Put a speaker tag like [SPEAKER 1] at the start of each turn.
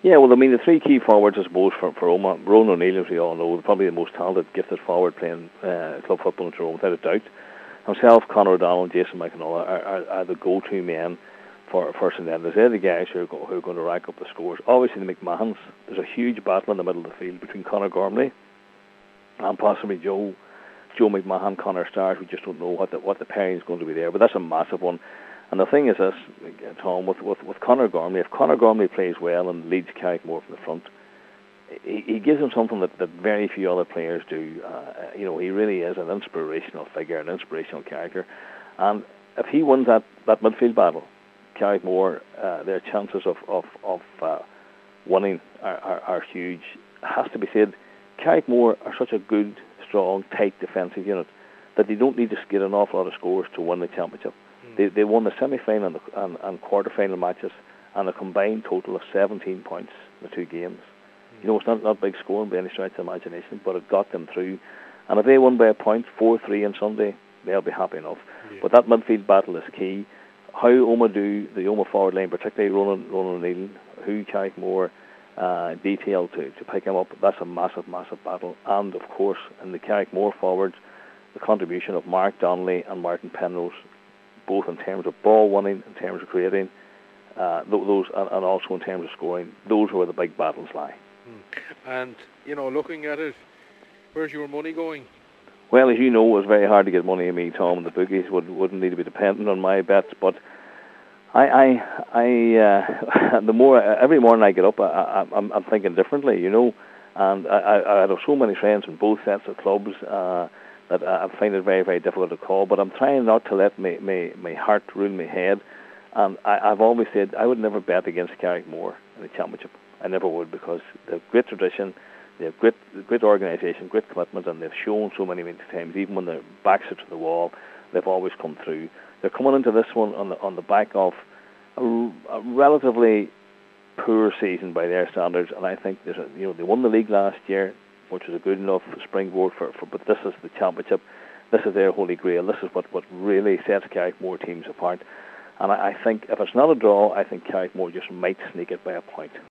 [SPEAKER 1] Yeah, well, I mean, the three key forwards, I suppose, for Oma, Ronan O'Neill, as we all know, probably the most talented, gifted forward playing club football in Tyrone, without a doubt. Himself, Conor O'Donnell, and Jason McAnulla are the go-to men for St Edmunds. They're the guys who are going to rack up the scores. Obviously, the McMahons, there's a huge battle in the middle of the field between Conor Gormley and possibly Joe McMahon, Conor Stars. We just don't know what the pairing is going to be there, but that's a massive one. And the thing is this, Tom, with Conor Gormley, if Conor Gormley plays well and leads Carrickmore from the front, he gives them something that very few other players do. He really is an inspirational figure, an inspirational character. And if he wins that midfield battle, Carrickmore, their chances of winning are huge. It has to be said, Carrickmore are such a good, strong, tight defensive unit that they don't need to get an awful lot of scores to win the championship. They won the semi-final and quarter-final matches and a combined total of 17 points in the two games. It's not big scoring by any stretch of the imagination, but it got them through. And if they won by a point, 4-3 on Sunday, they'll be happy enough. Yeah. But that midfield battle is key. How Oma do, the Oma forward line, particularly Ronan O'Neill, who Carrickmore detail to pick him up, that's a massive, massive battle. And, of course, in the Carrickmore forwards, the contribution of Mark Donnelly and Martin Penrose, both in terms of ball winning, in terms of creating, those, and also in terms of scoring, those are where the big battles lie.
[SPEAKER 2] And, looking at it, where's your money going?
[SPEAKER 1] Well, as you know, it's very hard to get money in me, Tom, and the bookies wouldn't need to be dependent on my bets, but I the more, every morning I get up, I'm thinking differently, and I have so many friends in both sets of clubs, that I find it very, very difficult to call, but I'm trying not to let my heart rule my head. And I've always said I would never bet against Carrickmore in the championship. I never would, because they have great tradition, they have great organisation, great commitment, and they've shown so many times, even when their backs are to the wall, they've always come through. They're coming into this one on the back of a relatively poor season by their standards, and I think they won the league last year, which was a good enough springboard for but this is the championship. This is their holy grail. This is what really sets Carrickmore teams apart. And I think if it's not a draw, I think Carrickmore just might sneak it by a point.